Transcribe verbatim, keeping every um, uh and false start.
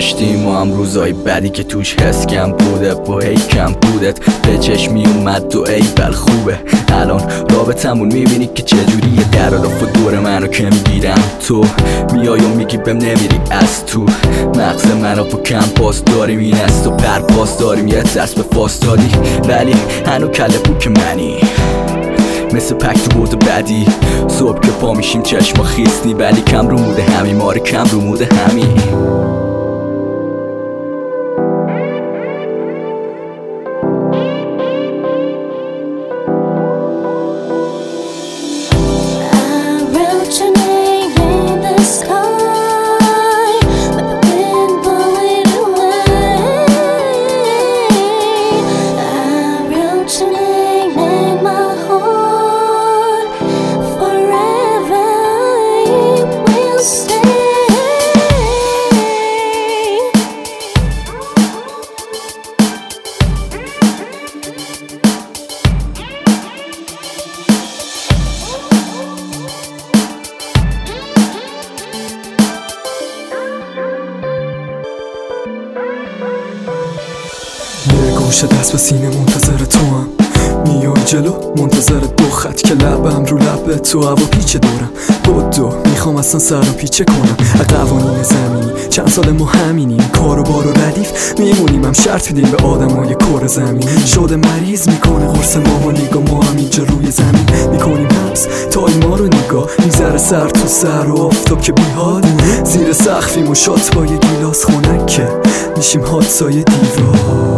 داشتیم ما هم روزای بعدی که توش حس کم بوده با هی کم بودت به چشمی اومد تو ای بل خوبه. الان رابطمون میبینی که چجوریه، در و دور منو که میگیرم تو میای و میگی بهم نمیری از تو مغز منو با کم پاس داریم، این است و پرپاس داریم یه ترس به فاس دادی ولی هنو کله بوک منی مثل پک تو بود بدی. صبح که پا میشیم چشما خیستی ولی کم رو موده همی ماره کم رو موده همی. یه گوشه دست به سینه منتظر تو هم میای جلو منتظر دو خط که لبم رو لب تو هوا پیچه دورم بدو میخوام اصلا سر و پیچه کنم. قوانین زمینی چند سال ما همینیم، کار و بار و ردیف میمونیم، هم شرط میدیم به آدمای کره زمین. شده مریض میکنه قرص ما و نگاه ما هم اینجا روی زمین میکنیم حبس تا این ما رو نگاه میذاره سر تو سر و آفتاب که بیحال زیر سقفیم و شات با یه گیلاس خنک که میشیم حادثای دیوار.